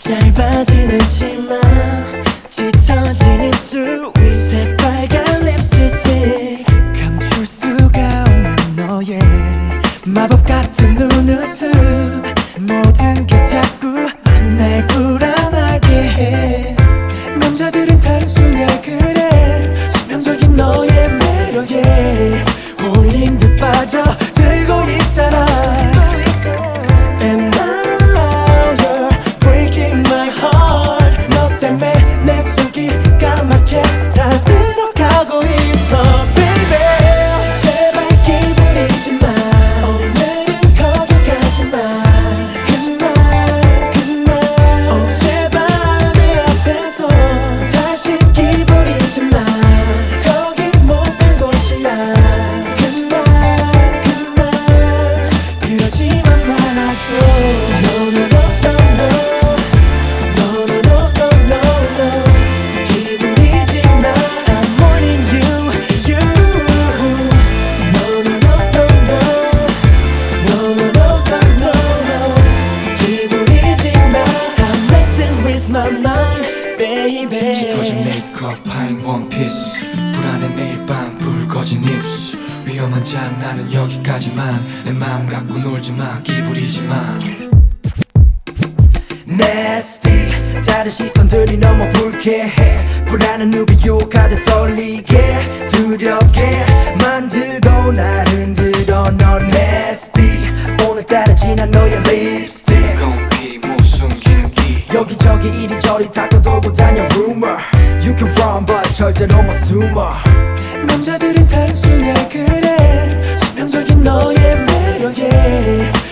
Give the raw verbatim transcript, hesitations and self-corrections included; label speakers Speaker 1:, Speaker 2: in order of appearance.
Speaker 1: 짧아지는 치마 짙어지는 입술 위 새빨간 립스틱 감출 수가 없는 너의 마법 같은 눈웃음 모든 게 자꾸 날 불안하게 해 남자들은 단순해 그래 치명적인 너의 매력에 홀린 듯 빠져들고 있잖아 And now you're breaking my heart 너 때문에 내 속이 까맣게 다 들어가고 있어 baby 제발 기분이지 마 오늘은 거기 가지 마 그만 그만 oh, 제발 내 앞에서 다시 기분이지 마 거긴 못한 곳이야 그만 그만 그러지만 말아줘 No no no no no No no no no no no 기분이지 마 I'm warning you you No no no no no No no no no no no 기분이지 마 Stop messing with my mind baby
Speaker 2: 짙어진 메이크업 파인 원피스 불안해 매일 밤 불 꺼진 입술 위험한 장난은 여기까지만 내 마음 갖고 놀지마 기부리지마
Speaker 3: Nasty 다른 시선들이 너무 불쾌해 불안한 눈빛 유혹하듯 떨리게 두렵게 만들고 날 흔들어 넌 Nasty 오늘따라 진한 너의 립스틱
Speaker 2: 공기 못 숨기는 기
Speaker 3: 여기저기 이리저리 다 떠돌고 다녀 rumor You can run but 절대로 못 숨어
Speaker 1: 남자들은 단순해 그래 치명적인 너의 매력에